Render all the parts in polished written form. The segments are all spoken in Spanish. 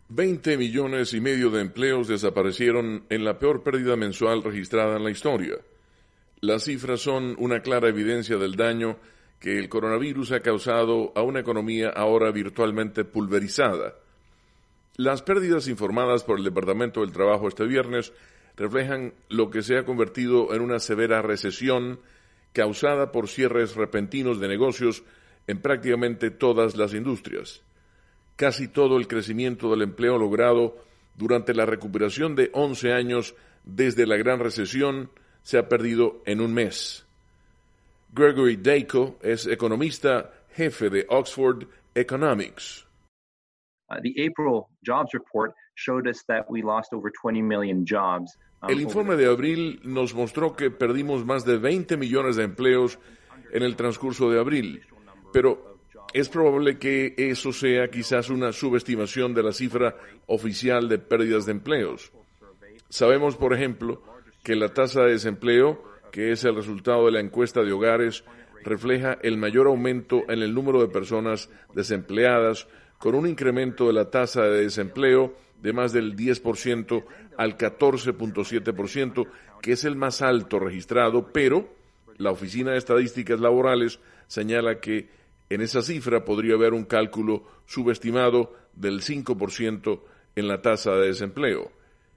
20,5 millones de empleos desaparecieron en la peor pérdida mensual registrada en la historia. Las cifras son una clara evidencia del daño que el coronavirus ha causado a una economía ahora virtualmente pulverizada. Las pérdidas informadas por el Departamento del Trabajo este viernes reflejan lo que se ha convertido en una severa recesión causada por cierres repentinos de negocios en prácticamente todas las industrias. Casi todo el crecimiento del empleo logrado durante la recuperación de 11 años desde la Gran Recesión se ha perdido en un mes. Gregory Dacko es economista jefe de Oxford Economics. The April jobs report showed us that we lost over 20 million jobs. El informe de abril nos mostró que perdimos más de 20 millones de empleos en el transcurso de abril, pero es probable que eso sea quizás una subestimación de la cifra oficial de pérdidas de empleos. Sabemos, por ejemplo, que la tasa de desempleo, que es el resultado de la encuesta de hogares, refleja el mayor aumento en el número de personas desempleadas, con un incremento de la tasa de desempleo de más del 10% al 14.7%, que es el más alto registrado, pero la Oficina de Estadísticas Laborales señala que en esa cifra podría haber un cálculo subestimado del 5% en la tasa de desempleo.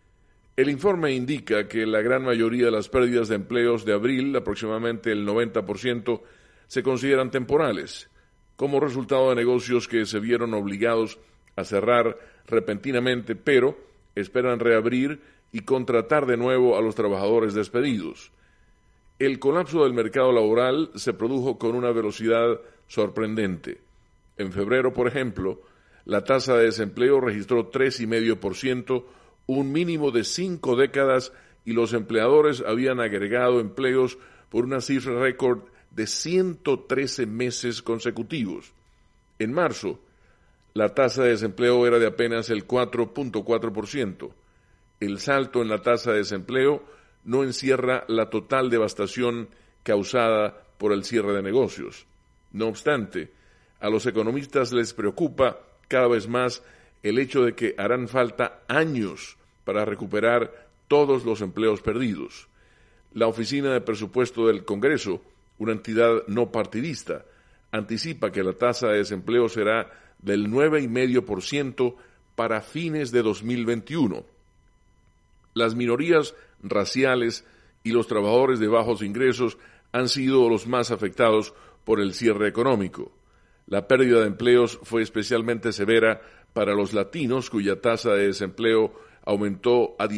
El informe indica que la gran mayoría de las pérdidas de empleos de abril, aproximadamente el 90%, se consideran temporales, como resultado de negocios que se vieron obligados a cerrar repentinamente, pero esperan reabrir y contratar de nuevo a los trabajadores despedidos. El colapso del mercado laboral se produjo con una velocidad sorprendente. En febrero, por ejemplo, la tasa de desempleo registró 3,5%, un mínimo de 5 décadas, y los empleadores habían agregado empleos por una cifra récord de 113 meses consecutivos. En marzo, la tasa de desempleo era de apenas el 4.4%. El salto en la tasa de desempleo no encierra la total devastación causada por el cierre de negocios. No obstante, a los economistas les preocupa cada vez más el hecho de que harán falta años para recuperar todos los empleos perdidos. La Oficina de Presupuesto del Congreso, una entidad no partidista, anticipa que la tasa de desempleo será del 9,5% para fines de 2021. Las minorías raciales y los trabajadores de bajos ingresos han sido los más afectados por el cierre económico. La pérdida de empleos fue especialmente severa para los latinos, cuya tasa de desempleo aumentó a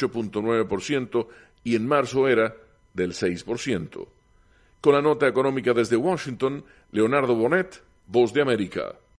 18.9% y en marzo era del 6%. Con la nota económica desde Washington, Leonardo Bonet, Voz de América.